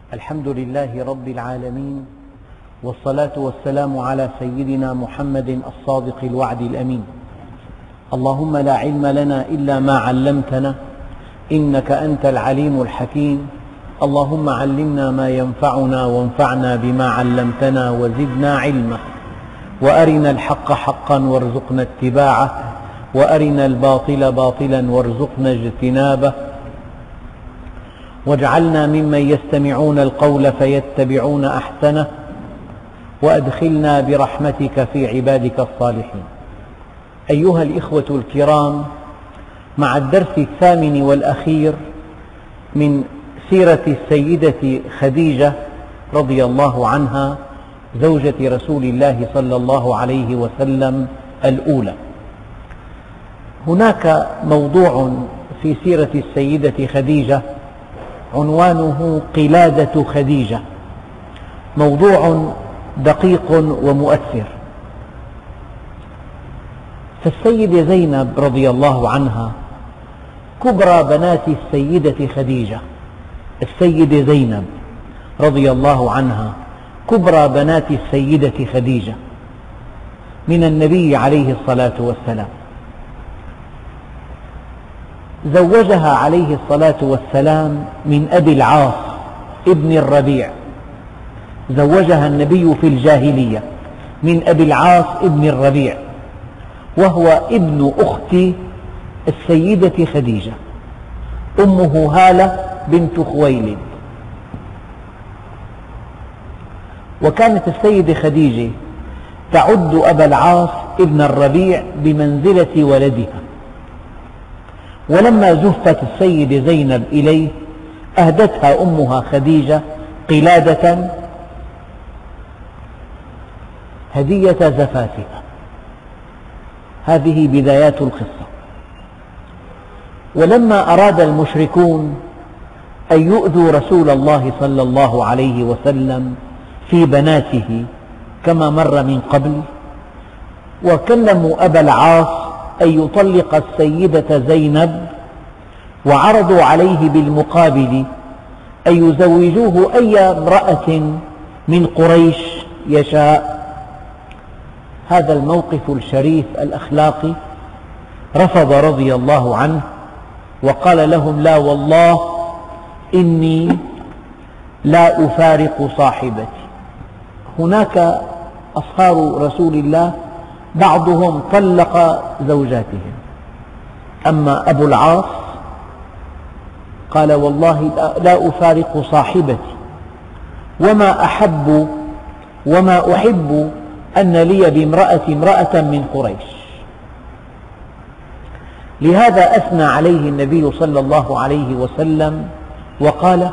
الحمد لله رب العالمين، والصلاة والسلام على سيدنا محمد الصادق الوعد الأمين. اللهم لا علم لنا إلا ما علمتنا إنك أنت العليم الحكيم. اللهم علمنا ما ينفعنا وانفعنا بما علمتنا وزدنا علما، وأرنا الحق حقا وارزقنا اتباعه، وأرنا الباطل باطلا وارزقنا اجتنابه، واجعلنا ممن يستمعون القول فيتبعون أحسنه، وأدخلنا برحمتك في عبادك الصالحين. أيها الإخوة الكرام، مع الدرس الثامن والأخير من سيرة السيدة خديجة رضي الله عنها زوجة رسول الله صلى الله عليه وسلم الأولى. هناك موضوع في سيرة السيدة خديجة عنوانه قلادة خديجة، موضوع دقيق ومؤثر. فالسيدة زينب رضي الله عنها كبرى بنات السيدة خديجة، السيدة زينب رضي الله عنها كبرى بنات السيدة خديجة من النبي عليه الصلاة والسلام. زوجها عليه الصلاة والسلام من أبي العاص ابن الربيع، زوجها النبي في الجاهلية من أبي العاص ابن الربيع، وهو ابن أخت السيدة خديجة، أمه هالة بنت خويلد. وكانت السيدة خديجة تعد أبا العاص ابن الربيع بمنزلة ولدها، ولما زفت السيدة زينب إليه أهدتها أمها خديجة قلادة هدية زفافها. هذه بدايات القصة. ولما أراد المشركون أن يؤذوا رسول الله صلى الله عليه وسلم في بناته كما مر من قبل، وكلموا أبا العاص أن يطلق السيدة زينب، وعرضوا عليه بالمقابل أن يزوجوه أي امرأة من قريش يشاء. هذا الموقف الشريف الأخلاقي رفض رضي الله عنه، وقال لهم: لا والله إني لا أفارق صاحبتي. هناك أصهار رسول الله بعضهم طلق زوجاتهم، أما أبو العاص قال: والله لا أفارق صاحبتي، وما أحب أن لي بامرأة امرأة من قريش. لهذا أثنى عليه النبي صلى الله عليه وسلم وقال: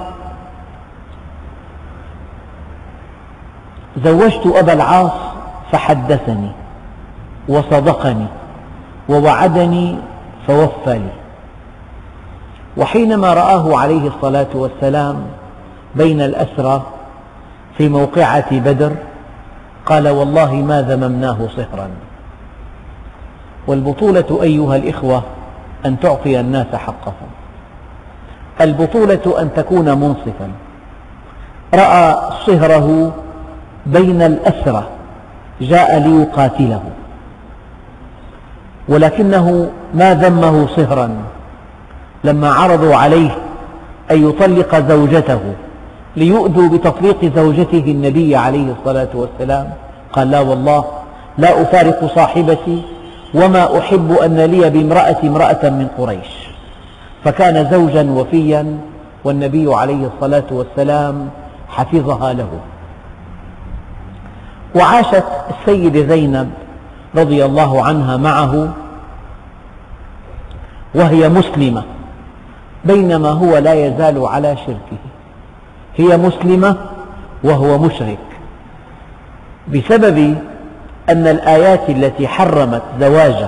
زوجت أبا العاص فحدثني وصدقني ووعدني فوفى لي. وحينما رآه عليه الصلاة والسلام بين الأسرى في موقعة بدر قال: والله ما ذممناه صهرا. والبطولة أيها الإخوة أن تعطي الناس حقهم، البطولة أن تكون منصفا. رأى صهره بين الأسرى، جاء ليقاتله، ولكنه ما ذمه صهرا. لما عرضوا عليه أن يطلق زوجته ليؤذوا بتطليق زوجته النبي عليه الصلاة والسلام قال: لا والله لا أفارق صاحبتي، وما أحب أن لي بامرأة امرأة من قريش. فكان زوجا وفيا، والنبي عليه الصلاة والسلام حفظها له. وعاشت السيدة زينب رضي الله عنها معه وهي مسلمة، بينما هو لا يزال على شركه. هي مسلمة وهو مشرك، بسبب أن الآيات التي حرمت زواج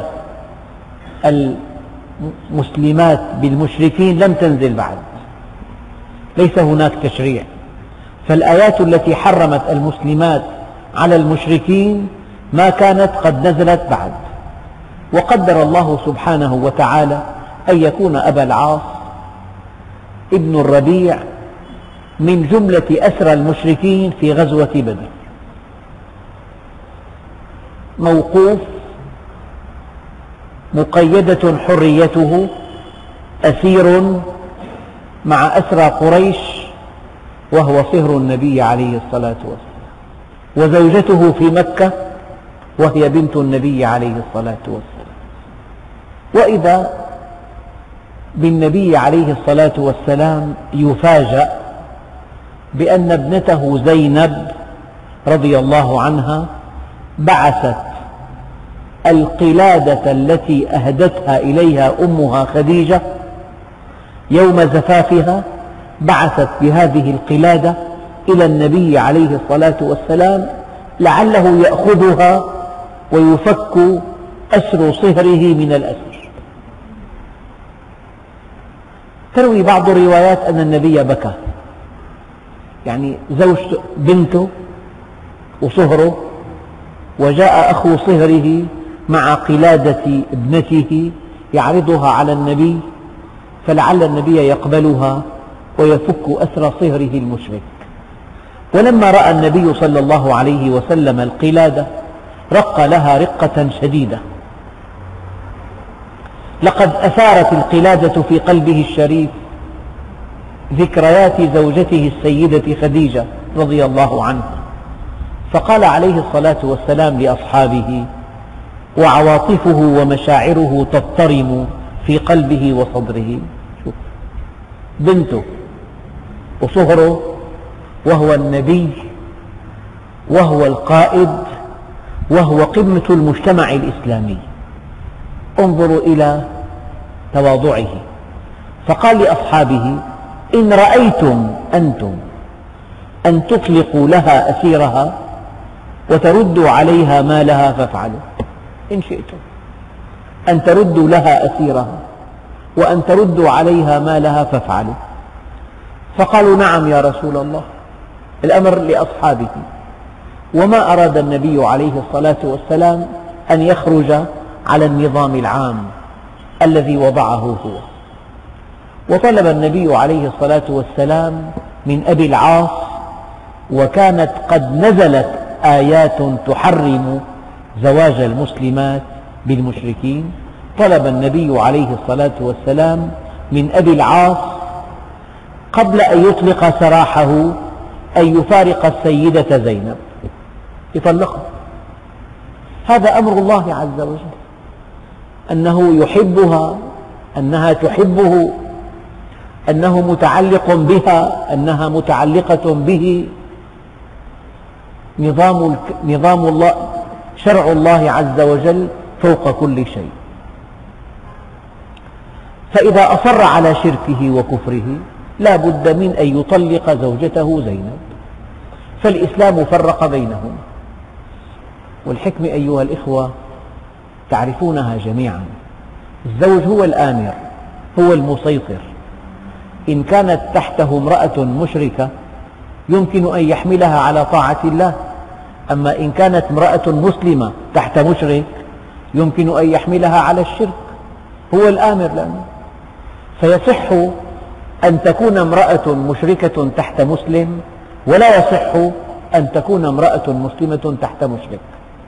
المسلمات بالمشركين لم تنزل بعد، ليس هناك تشريع. فالآيات التي حرمت المسلمات على المشركين ما كانت قد نزلت بعد. وقدر الله سبحانه وتعالى أن يكون أبا العاص ابن الربيع من جملة أسرى المشركين في غزوة بدر، موقوف مقيدة حريته، أسير مع أسرى قريش، وهو صهر النبي عليه الصلاة والسلام، وزوجته في مكة وهي بنت النبي عليه الصلاة والسلام. وإذا بالنبي عليه الصلاة والسلام يفاجأ بأن ابنته زينب رضي الله عنها بعثت القلادة التي أهدتها إليها أمها خديجة يوم زفافها، بعثت بهذه القلادة إلى النبي عليه الصلاة والسلام لعله يأخذها ويفك أسر صهره من الأسر. تروي بعض الروايات أن النبي بكى، يعني زوج بنته وصهره، وجاء أخو صهره مع قلادة ابنته يعرضها على النبي، فلعل النبي يقبلها ويفك أسر صهره المشرك. ولما رأى النبي صلى الله عليه وسلم القلادة رق لها رقة شديدة، لقد أثارت القلادة في قلبه الشريف ذكريات زوجته السيدة خديجة رضي الله عنها، فقال عليه الصلاة والسلام لأصحابه وعواطفه ومشاعره تضطرم في قلبه وصدره، شوف بنته وصهره وهو النبي وهو القائد وهو قمة المجتمع الإسلامي، انظروا إلى تواضعه. فقال لأصحابه إن رأيتم أنتم أن تطلقوا لها أسيرها وتردوا عليها مالها فافعلوا، إن شئتم أن تردوا لها أسيرها وأن تردوا عليها مالها فافعلوا. فقالوا نعم يا رسول الله، الأمر لأصحابه. وما أراد النبي عليه الصلاة والسلام أن يخرج على النظام العام الذي وضعه هو، وطلب النبي عليه الصلاة والسلام من أبي العاص، وكانت قد نزلت آيات تحرم زواج المسلمات بالمشركين، طلب النبي عليه الصلاة والسلام من أبي العاص قبل أن يطلق سراحه أن يفارق السيدة زينب، يطلقها. هذا أمر الله عز وجل، أنه يحبها، أنها تحبه، أنه متعلق بها، أنها متعلقة به. نظام الله، شرع الله عز وجل فوق كل شيء. فإذا أصر على شركه وكفره لا بد من أن يطلق زوجته زينب، فالإسلام فرق بينهم. والحكمة أيها الإخوة تعرفونها جميعا، الزوج هو الآمر، هو المسيطر. إن كانت تحته امرأة مشركة يمكن أن يحملها على طاعة الله، أما إن كانت امرأة مسلمة تحت مشرك يمكن أن يحملها على الشرك، هو الآمر لنا. فيصح أن تكون امرأة مشركة تحت مسلم، ولا يصح أن تكون امرأة مسلمة تحت مشرك.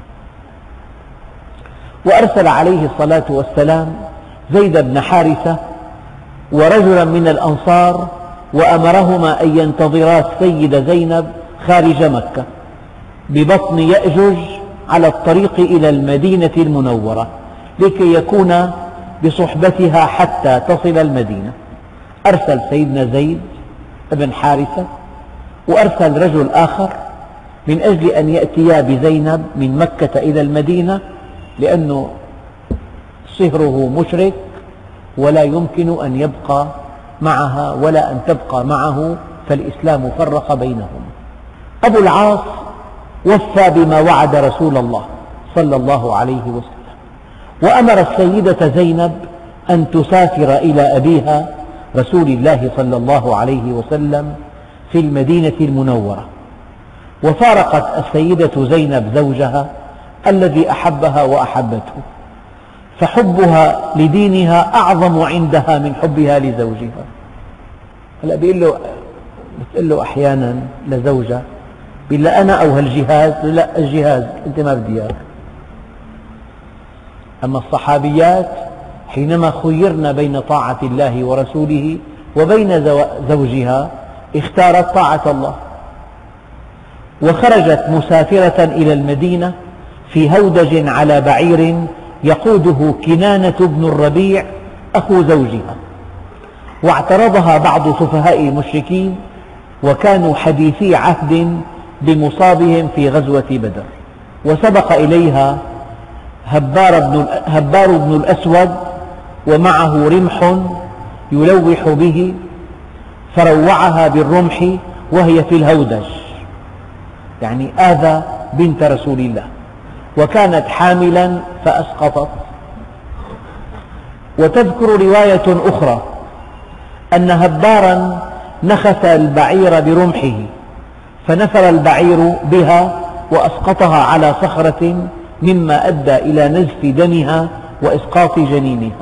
وأرسل عليه الصلاة والسلام زيد بن حارثة ورجلا من الأنصار، وأمرهما أن ينتظرا السيدة زينب خارج مكة ببطن يأجج على الطريق إلى المدينة المنورة، لكي يكون بصحبتها حتى تصل المدينة. أرسل سيدنا زيد بن حارثة وأرسل رجل آخر من أجل أن يأتيا بزينب من مكة إلى المدينة، لأنه صهره مشرك ولا يمكن أن يبقى معها ولا أن تبقى معه، فالإسلام فرق بينهم. أبو العاص وفى بما وعد رسول الله صلى الله عليه وسلم، وأمر السيدة زينب أن تسافر إلى أبيها رسول الله صلى الله عليه وسلم في المدينة المنورة. وفارقت السيدة زينب زوجها الذي أحبها وأحبته، فحبها لدينها أعظم عندها من حبها لزوجها. هلأ بيقول له تقول له أحيانا لزوجة بيقول لها أنا أو هالجهاز؟ لا، الجهاز أنت ما بدي إياك. أما الصحابيات حينما خيرن بين طاعة الله ورسوله وبين زوجها اختارت طاعة الله، وخرجت مسافرة إلى المدينة في هودج على بعير يقوده كنانة بن الربيع أخو زوجها، واعترضها بعض سفهاء المشركين وكانوا حديثي عهد بمصابهم في غزوة بدر، وسبق إليها هبار بن الأسود ومعه رمح يلوح به، فروعها بالرمح وهي في الهودج، يعني آذى بنت رسول الله، وكانت حاملا فأسقطت. وتذكر رواية أخرى أن هبارا نخس البعير برمحه فنفر البعير بها وأسقطها على صخرة، مما أدى إلى نزف دمها وإسقاط جنينها.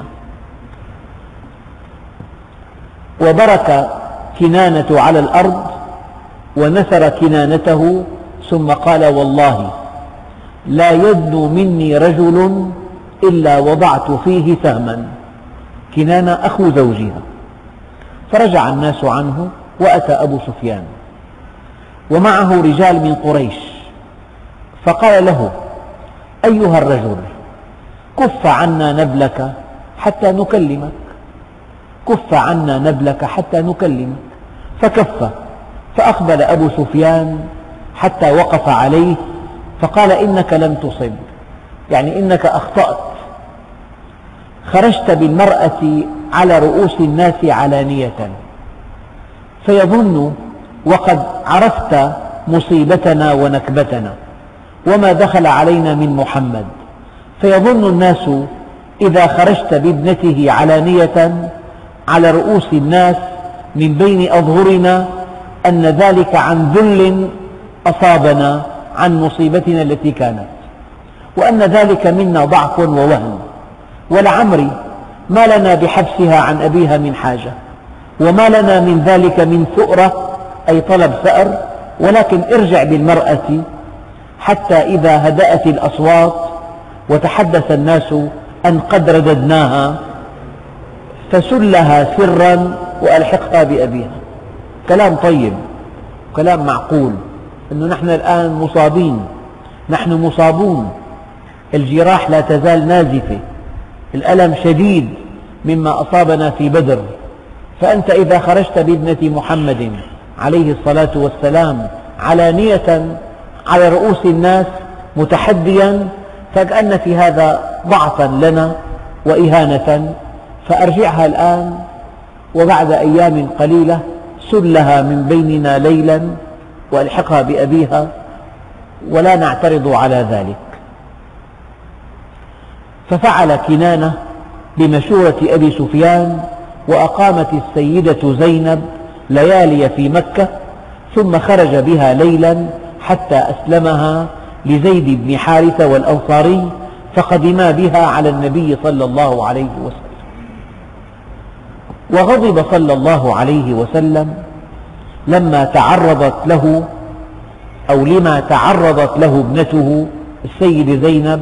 وبرك كنانة على الأرض ونثر كنانته ثم قال: والله لا يدنو مني رجل إلا وضعت فيه سهما. كنانة أخو زوجها. فرجع الناس عنه، وأتى أبو سفيان ومعه رجال من قريش، فقال له: أيها الرجل، كف عنا نبلك حتى نكلمك، كف عنا نبلك حتى نكلمك. فكف، فأقبل أبو سفيان حتى وقف عليه فقال: إنك لم تصب، يعني إنك أخطأت، خرجت بالمرأة على رؤوس الناس علانية، فيظن وقد عرفت مصيبتنا ونكبتنا وما دخل علينا من محمد، فيظن الناس إذا خرجت بابنته علانية على رؤوس الناس من بين أظهرنا أن ذلك عن ذل أصابنا عن مصيبتنا التي كانت، وأن ذلك منا ضعف ووهن، ولعمري ما لنا بحبسها عن أبيها من حاجة، وما لنا من ذلك من ثؤرة أي طلب ثأر، ولكن ارجع بالمرأة حتى إذا هدأت الأصوات وتحدث الناس أن قد رددناها فسلها سرا وألحقها بأبيها. كلام طيب، كلام معقول، أنه نحن الآن مصابين، نحن مصابون، الجراح لا تزال نازفة، الألم شديد مما أصابنا في بدر، فأنت إذا خرجت بابنة محمد عليه الصلاة والسلام علانية على رؤوس الناس متحديا، فكأن في هذا ضعفا لنا وإهانة، فأرجعها الآن وبعد أيام قليلة سلها من بيننا ليلا وألحقها بأبيها ولا نعترض على ذلك. ففعل كنانة بمشورة أبي سفيان، وأقامت السيدة زينب ليالي في مكة، ثم خرج بها ليلا حتى أسلمها لزيد بن حارثة والأنصاري، فقدما بها على النبي صلى الله عليه وسلم. وغضب صلى الله عليه وسلم لما تعرضت له أو لما تعرضت له ابنته السيدة زينب،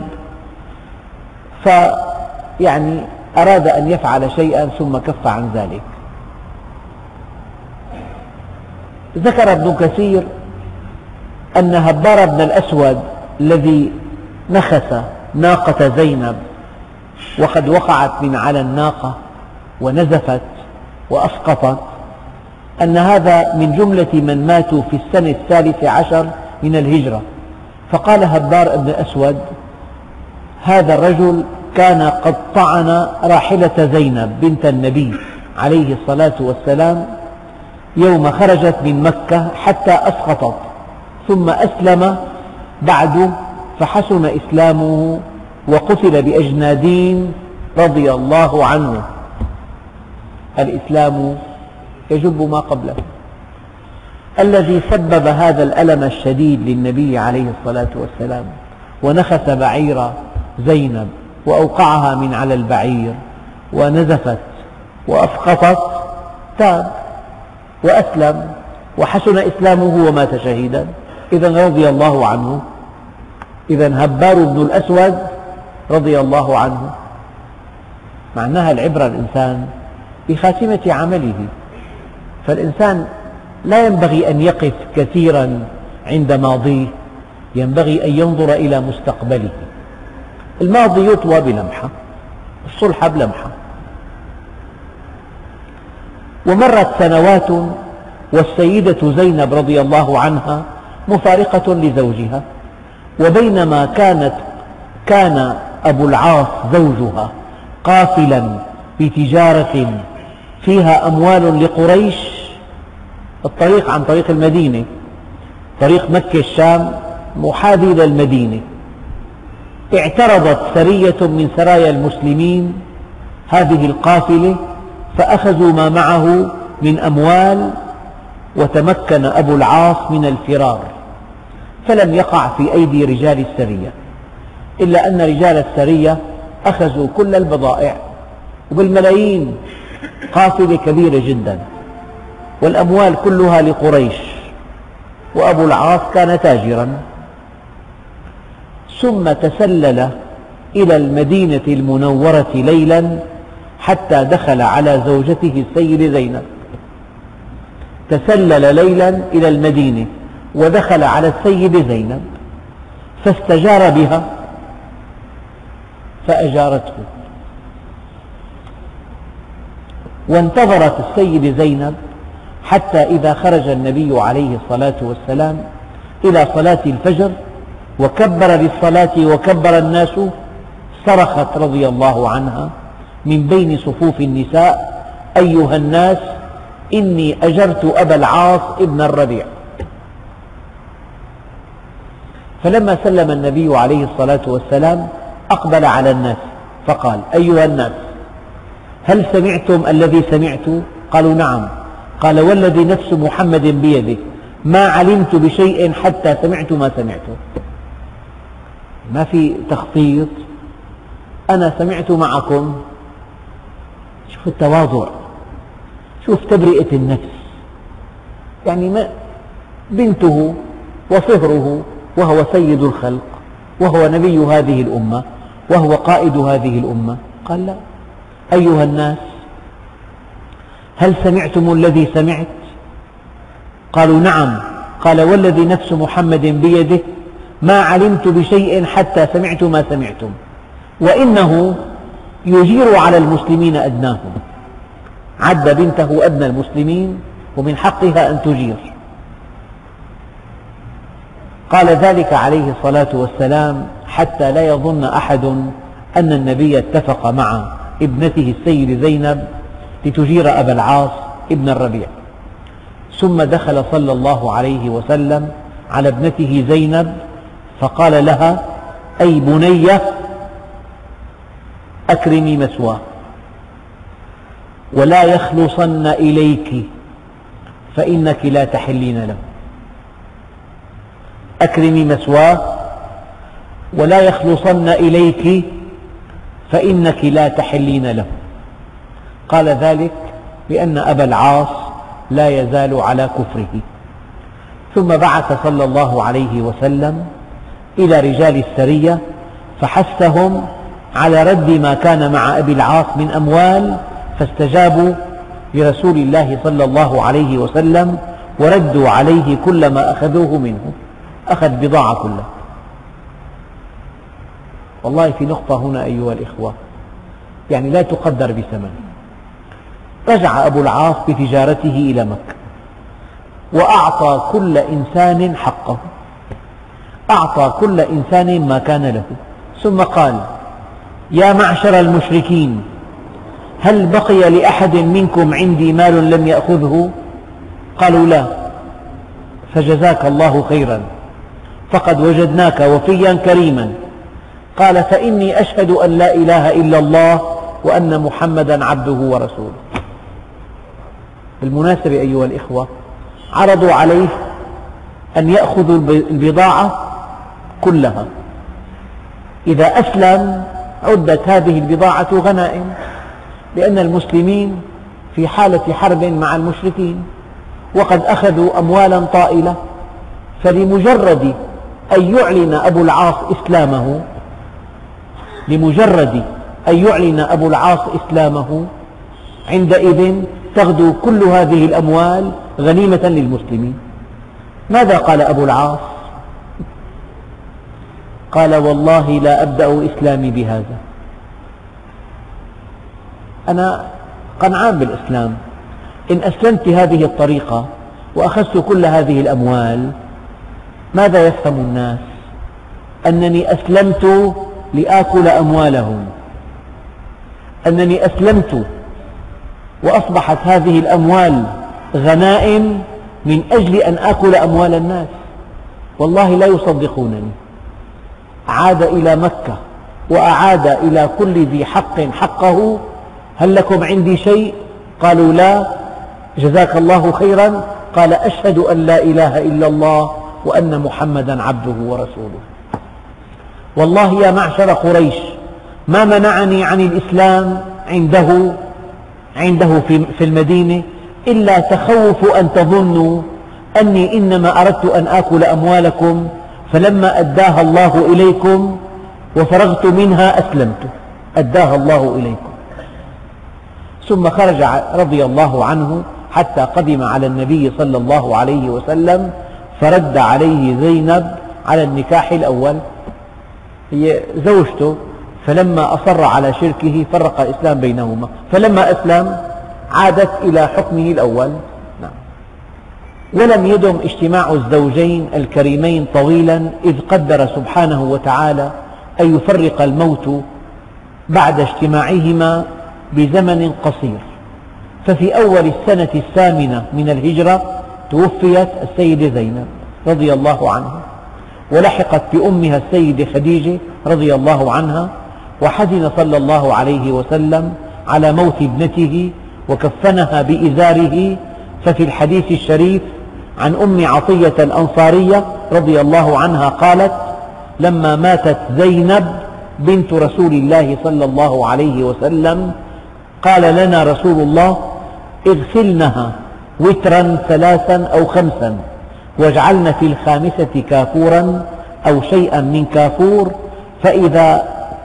فيعني أراد أن يفعل شيئا ثم كف عن ذلك. ذكر ابن كثير أن هبار بن الأسود الذي نخس ناقة زينب وقد وقعت من على الناقة ونزفت وأسقطت، أن هذا من جملة من ماتوا في السنة 13 من الهجرة. فقال هبار بن الأسود: هذا الرجل كان قد طعن راحلة زينب بنت النبي عليه الصلاة والسلام يوم خرجت من مكة حتى أسقطت، ثم أسلم بعد فحسن إسلامه وقتل بأجنادين رضي الله عنه. الإسلام يجب ما قبله. الذي سبب هذا الألم الشديد للنبي عليه الصلاة والسلام ونخس بعير زينب وأوقعها من على البعير ونزفت وأسقطت، تاب وأسلم وحسن إسلامه ومات شهيدا. إذن رضي الله عنه. إذن هبار بن الأسود رضي الله عنه. معناها العبرة الإنسان بخاتمة عمله، فالإنسان لا ينبغي أن يقف كثيرا عند ماضيه، ينبغي أن ينظر إلى مستقبله. الماضي يطوى بلمحة، الصلح بلمحة. ومرت سنوات والسيدة زينب رضي الله عنها مفارقة لزوجها، وبينما كان أبو العاص زوجها قافلا بتجارة فيها أموال لقريش، الطريق عن طريق المدينة، طريق مكة الشام محاذي للمدينة، اعترضت سرية من سرايا المسلمين هذه القافلة فأخذوا ما معه من أموال، وتمكن أبو العاص من الفرار، فلم يقع في أيدي رجال السرية، إلا أن رجال السرية أخذوا كل البضائع وبالملايين، قافلة كبيرة جدا، والأموال كلها لقريش، وأبو العاص كان تاجرا. ثم تسلل إلى المدينة المنورة ليلا حتى دخل على زوجته السيدة زينب، تسلل ليلا إلى المدينة ودخل على السيدة زينب فاستجار بها فأجارته، وانتظرت السيدة زينب حتى إذا خرج النبي عليه الصلاة والسلام إلى صلاة الفجر وكبر للصلاة وكبر الناس، صرخت رضي الله عنها من بين صفوف النساء: أيها الناس، إني أجرت أبا العاص ابن الربيع. فلما سلم النبي عليه الصلاة والسلام أقبل على الناس فقال: أيها الناس، هل سمعتم الذي سمعت؟ قالوا: نعم. قال: والذي نفس محمد بيده ما علمت بشيء حتى سمعت ما سمعته. ما في تخطيط، أنا سمعت معكم. شوف التواضع، شوف تبرئة النفس، يعني بنته وصهره وهو سيد الخلق وهو نبي هذه الأمة وهو قائد هذه الأمة. قال: لا. أيها الناس، هل سمعتم الذي سمعت؟ قالوا: نعم. قال: والذي نفس محمد بيده ما علمت بشيء حتى سمعت ما سمعتم، وإنه يجير على المسلمين أدناهم. عد بنته أدنى المسلمين ومن حقها أن تجير. قال ذلك عليه الصلاة والسلام حتى لا يظن أحد أن النبي اتفق مع ابنته السيدة زينب لتجير أبا العاص ابن الربيع. ثم دخل صلى الله عليه وسلم على ابنته زينب فقال لها: أي بنية، أكرمي مثواه ولا يخلصن إليك فإنك لا تحلين له. أكرمي مثواه ولا يخلصن إليك فإنك لا تحلين له. قال ذلك لأن أبا العاص لا يزال على كفره. ثم بعث صلى الله عليه وسلم إلى رجال السرية فحثهم على رد ما كان مع أبي العاص من أموال، فاستجابوا لرسول الله صلى الله عليه وسلم وردوا عليه كل ما أخذوه منه، أخذ بضاعة كلها. والله في نقطة هنا أيها الإخوة يعني لا تقدر بثمن. رجع أبو العاص بتجارته إلى مكة وأعطى كل إنسان حقه، أعطى كل إنسان ما كان له، ثم قال: يا معشر المشركين، هل بقي لأحد منكم عندي مال لم يأخذه؟ قالوا: لا. فجزاك الله خيرا، فقد وجدناك وفيا كريما. قال: فإني أشهد أن لا إله إلا الله وأن محمدا عبده ورسوله. بالمناسبة أيها الإخوة، عرضوا عليه أن يأخذوا البضاعة كلها، إذا أسلم عدت هذه البضاعة غنائم، لأن المسلمين في حالة حرب مع المشركين، وقد أخذوا أموالا طائلة، فلمجرد أن يعلن أبو العاص إسلامه عندئذ تغدو كل هذه الأموال غنيمة للمسلمين. ماذا قال أبو العاص؟ قال: والله لا أبدأ إسلامي بهذا، أنا قنعان بالإسلام، إن أسلمت بهذه الطريقة وأخذت كل هذه الأموال ماذا يفهم الناس؟ أنني أسلمت لآكل أموالهم، أنني أسلمت وأصبحت هذه الأموال غنائم من أجل أن آكل أموال الناس. والله لا يصدقونني. عاد إلى مكة وأعاد إلى كل ذي حق حقه: هل لكم عندي شيء؟ قالوا: لا. جزاك الله خيرا. قال: أشهد أن لا إله إلا الله وأن محمدا عبده ورسوله. والله يا معشر قريش ما منعني عن الإسلام عنده في المدينة إلا تخوف أن تظنوا أني إنما أردت أن آكل أموالكم، فلما أداها الله إليكم وفرغت منها أسلمت. أداها الله إليكم. ثم خرج رضي الله عنه حتى قدم على النبي صلى الله عليه وسلم، فرد عليه زينب على النكاح الأول، هي زوجته، فلما أصر على شركه فرق الإسلام بينهما، فلما أسلم عادت إلى حكمه الأول. ولم يدم اجتماع الزوجين الكريمين طويلا، إذ قدر سبحانه وتعالى أن يفرق الموت بعد اجتماعهما بزمن قصير. ففي أول السنة 8 من الهجرة توفيت السيدة زينب رضي الله عنها، ولحقت بأمها السيدة خديجة رضي الله عنها، وحزن صلى الله عليه وسلم على موت ابنته وكفنها بإزاره. ففي الحديث الشريف عن أم عطية الأنصارية رضي الله عنها قالت: لما ماتت زينب بنت رسول الله صلى الله عليه وسلم قال لنا رسول الله: اغسلنها وترا 3 أو 5، واجعلن في الخامسة كافورا أو شيئا من كافور، فإذا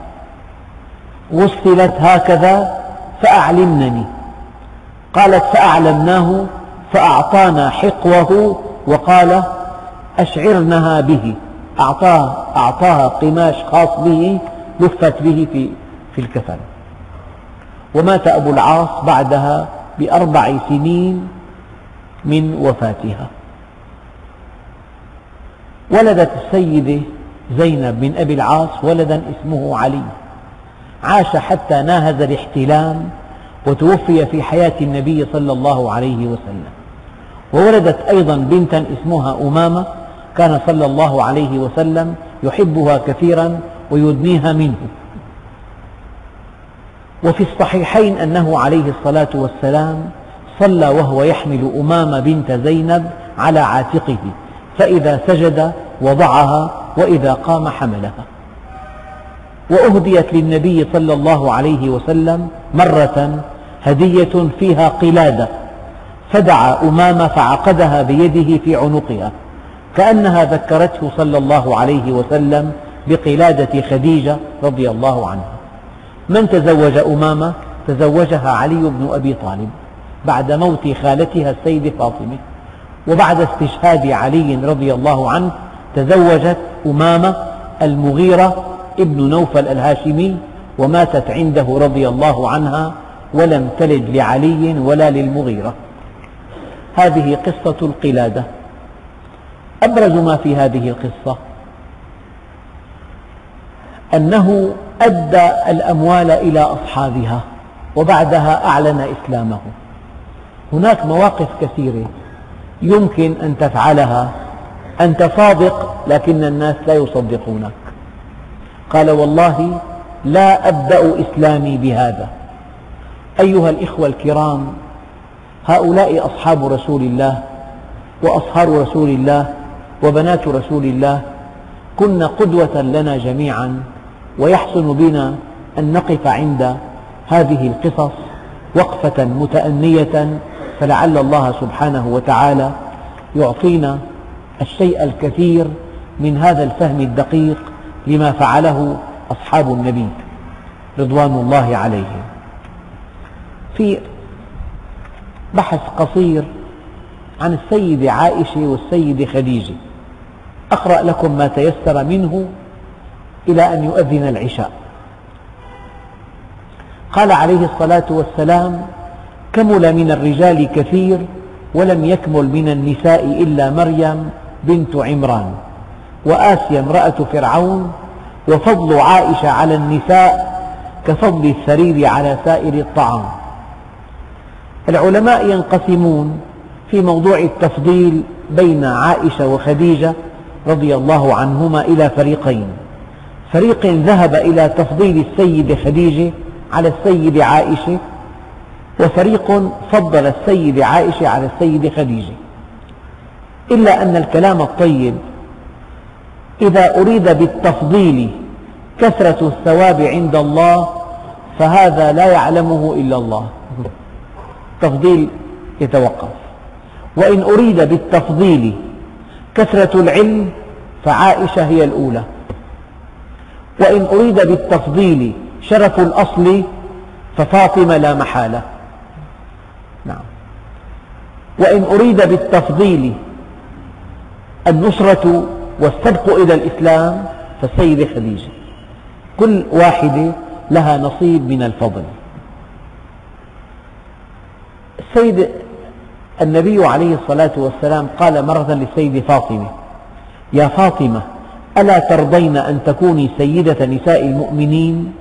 غسلت هكذا فأعلمنني. قالت: فأعلمناه، فأعطانا حقوه وقال: أشعرنها به. أعطاها قماش خاص به لفت به في الكفن. ومات أبو العاص بعدها ب4 سنين من وفاتها. ولدت السيدة زينب من أبي العاص ولدا اسمه علي، عاش حتى ناهز الاحتلام وتوفي في حياة النبي صلى الله عليه وسلم. وولدت أيضا بنتا اسمها أمامة، كان صلى الله عليه وسلم يحبها كثيرا ويدنيها منه. وفي الصحيحين أنه عليه الصلاة والسلام صلى وهو يحمل أمامة بنت زينب على عاتقه، فإذا سجد وضعها وإذا قام حملها. وأهديت للنبي صلى الله عليه وسلم مرة هدية فيها قلادة، فدعا أمامة فعقدها بيده في عنقها كأنها ذكرته صلى الله عليه وسلم بقلادة خديجة رضي الله عنها. من تزوج أمامة؟ تزوجها علي بن أبي طالب بعد موت خالتها السيدة فاطمة، وبعد استشهاد علي رضي الله عنه تزوجت أمامة المغيرة ابن نوفل الهاشمي، وماتت عنده رضي الله عنها ولم تلد لعلي ولا للمغيرة. هذه قصة القلادة. أبرز ما في هذه القصة أنه أدى الأموال إلى أصحابها وبعدها أعلن إسلامه. هناك مواقف كثيرة يمكن أن تفعلها أنت صادق لكن الناس لا يصدقونك. قال: والله لا أبدأ إسلامي بهذا. أيها الإخوة الكرام، هؤلاء أصحاب رسول الله وأصهار رسول الله وبنات رسول الله كن قدوة لنا جميعا، ويحسن بنا أن نقف عند هذه القصص وقفة متأنية فلعل الله سبحانه وتعالى يعطينا الشيء الكثير من هذا الفهم الدقيق لما فعله أصحاب النبي رضوان الله عليهم. في بحث قصير عن السيدة عائشة والسيدة خديجة، أقرأ لكم ما تيسر منه إلى أن يؤذن العشاء. قال عليه الصلاة والسلام: كمل من الرجال كثير ولم يكمل من النساء إلا مريم بنت عمران وآسيا امرأة فرعون، وفضل عائشة على النساء كفضل الثريد على سائر الطعام. العلماء ينقسمون في موضوع التفضيل بين عائشة وخديجة رضي الله عنهما إلى فريقين: فريق ذهب إلى تفضيل السيدة خديجة على السيدة عائشة، وفريق فضل السيدة عائشة على السيدة خديجة. إلا أن الكلام الطيب إذا أريد بالتفضيل كثرة الثواب عند الله فهذا لا يعلمه إلا الله، التفضيل يتوقف. وإن أريد بالتفضيل كثرة العلم فعائشة هي الأولى، وإن أريد بالتفضيل شرف الأصل ففاطمة لا محالة. نعم. وإن أريد بالتفضيل النصرة والسبق إلى الإسلام فالسيدة خديجة، كل واحدة لها نصيب من الفضل. النبي عليه الصلاة والسلام قال مرة للسيدة فاطمة: يا فاطمة، ألا ترضين أن تكوني سيدة نساء المؤمنين؟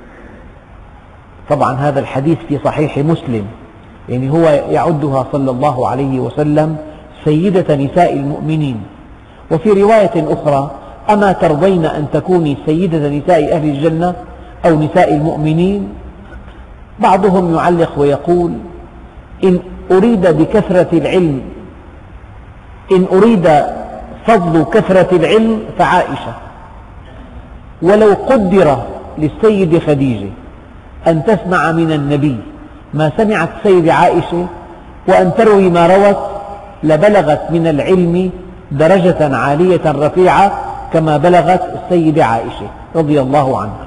طبعا هذا الحديث في صحيح مسلم، يعني هو يعدها صلى الله عليه وسلم سيدة نساء المؤمنين. وفي رواية أخرى: أما ترضين أن تكوني سيدة نساء أهل الجنة أو نساء المؤمنين؟ بعضهم يعلق ويقول: إن أريد بكثرة العلم، إن أريد فضل كثرة العلم فعائشة، ولو قدر للسيدة خديجة أن تسمع من النبي ما سمعت السيدة عائشة وأن تروي ما روت لبلغت من العلم درجة عالية رفيعة كما بلغت السيدة عائشة رضي الله عنها.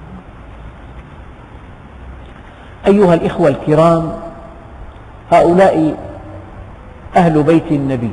أيها الإخوة الكرام، هؤلاء أهل بيت النبي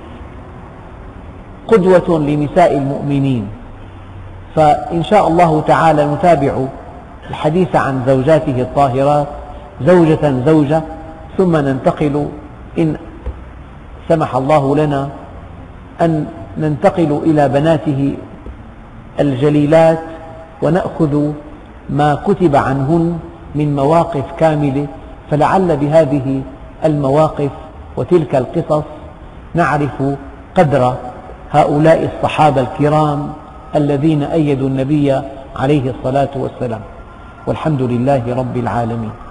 قدوة لنساء المؤمنين، فإن شاء الله تعالى نتابع الحديث عن زوجاته الطاهرات زوجة زوجة، ثم ننتقل إن سمح الله لنا أن ننتقل إلى بناته الجليلات ونأخذ ما كتب عنهن من مواقف كاملة، فلعل بهذه المواقف وتلك القصص نعرف قدر هؤلاء الصحابة الكرام الذين أيدوا النبي عليه الصلاة والسلام. والحمد لله رب العالمين.